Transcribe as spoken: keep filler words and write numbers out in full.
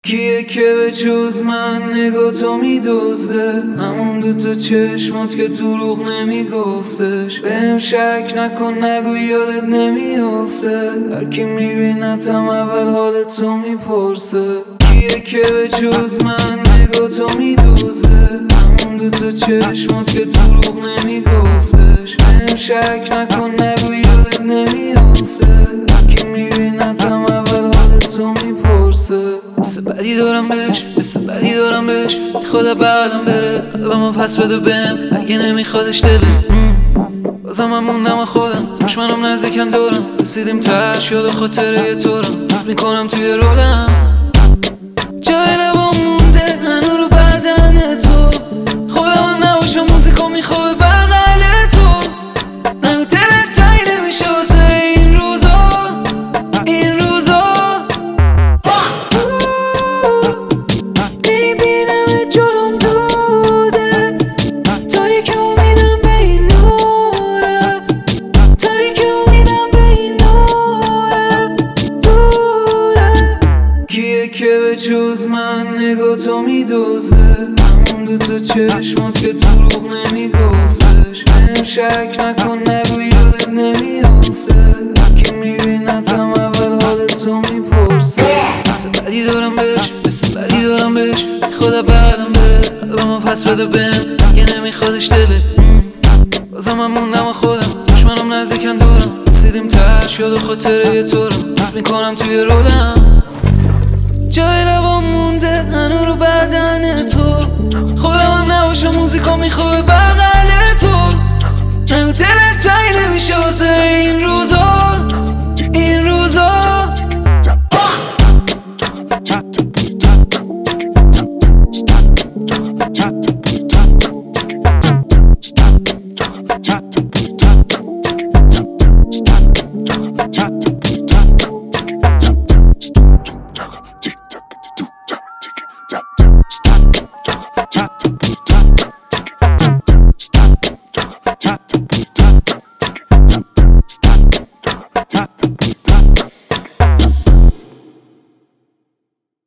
کیه که به جز من نگاه تو میدزده؟ همون دوتا چشمات که دروغ نمیگفتش. بهم شک نکن نگو یادت نمیافته. هرکی میبینتم اول حال تو میپرسه. کیه که به جز من نگاه تو میدزده؟ همون دوتا چشمات که دروغ نمیگفتش. بهم شک نکن نگو یادت نمیافته. هرکی میبینتم اول حال تو میپرسه. حس بدی دارم بهش، حس بدی دارم بهش. میخواد بغلم بره، قلبمو پس بده بهم اگه نمیخوادش دله. بازم من موندم خودم، دشمنم نزدیکم دارم. رسیدیم تهش یاد خاطره طورم. میکنم توی رولم جای لبام مونده هنو رو بدن تو. خودم هم نباشم موزیکو میخواد بغل تو. نگو دلت تایی نمیشه واسه این روزا، این روزا. میبینم جلوم دوده، تاریک امیدم به این نوره، تاریک امیدم به این نوره دوره. کیه که به جز من نگاه تو میدزده؟ همون دوتا چشمات که دروغ نمیگفتش. بهم شک نکن نگو یادت نمیافته. هرکی میبینتم اول حال تو میپرسه. حس بدی دارم بهش، حس بدی دارم بهش. میخواد بغلم بره، قلبمو پس بده بهم اگه نمیخوادش دله. بازم من موندم خودم، دشمنم نزدیکم دارم. رسیدیم تهش یاد خاطره طورم. میکنم توی رولم جای لبام مونده هنو رو بدن تو. خودم هم نباشم موزیکا میخواد بغل تو. نگو دلت تایی نمیشه واسه این روزا.